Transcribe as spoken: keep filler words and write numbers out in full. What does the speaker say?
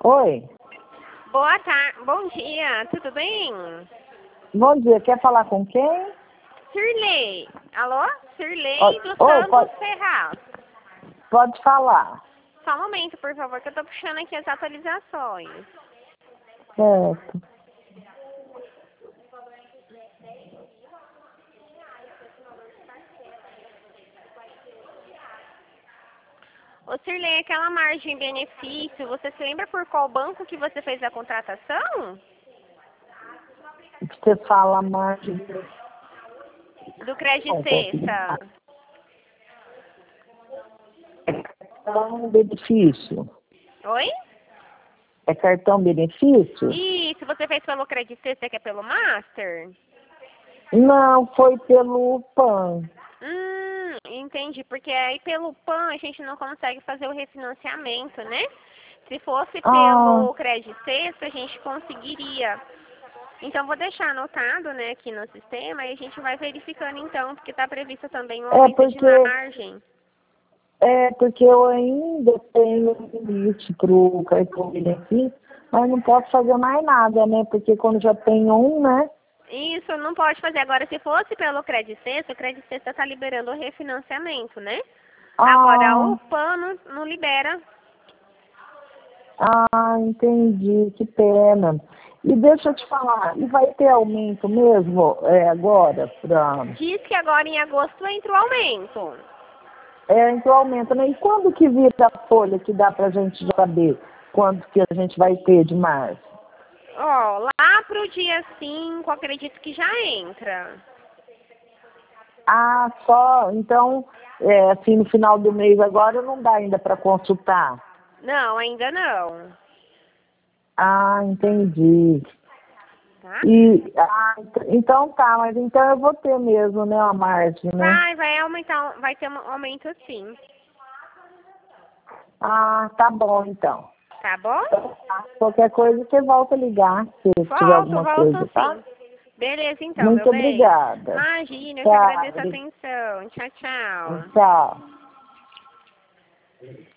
Oi, Boa tarde, bom dia, tudo bem? bom dia. Quer falar com quem? Sirley, alô? Oi, Sirley dos oi, Santos pode, Ferraz. pode falar. Só um momento, por favor, que eu tô puxando aqui as atualizações. Certo. Ô Sirley, aquela margem benefício, você se lembra por qual banco que você fez a contratação? Você fala mais de Do Crédito Sexta. cartão benefício. Oi? É cartão benefício? Isso, você fez pelo Crédito Sexta, que é pelo Master? Não, foi pelo P A N. Hum, entendi, porque aí pelo P A N a gente não consegue fazer o refinanciamento, né? Se fosse Ah, pelo Crédito Sexta, a gente conseguiria. Então vou deixar anotado, né, aqui no sistema e a gente vai verificando então, porque está previsto também um é aumento de porque, margem. é porque eu ainda tenho limite para o cartão benefício, mas não posso fazer mais nada, né? Porque quando já tem um, né? Isso não pode fazer. Agora, se fosse pelo Crédito Sexta, o Crédito Sexta está liberando o refinanciamento, né? Agora, Ah, o P A N não, não libera. ah, entendi, que pena. E deixa eu te falar, e vai ter aumento mesmo é, agora? Pra, Diz que agora em agosto entra o aumento. é, então aumenta, né? E quando que vira a folha que dá pra gente já saber quanto que a gente vai ter de março? Ó, lá pro dia cinco, acredito que já entra. Ah, só, então, é, assim, no final do mês agora não dá ainda para consultar. Não, ainda não. Ah, entendi. Tá? E, ah, então tá, mas então eu vou ter mesmo, né, a margem, né? Vai, vai aumentar, vai ter um aumento sim. Ah, tá bom então. Tá bom? Então, tá. Qualquer coisa você volta a ligar, se tiver Volto, alguma coisa, volto tá? sim. Beleza então, meu Muito bem. obrigada. Imagina, eu que Tchau. agradeço a atenção. Tchau, tchau. Tchau.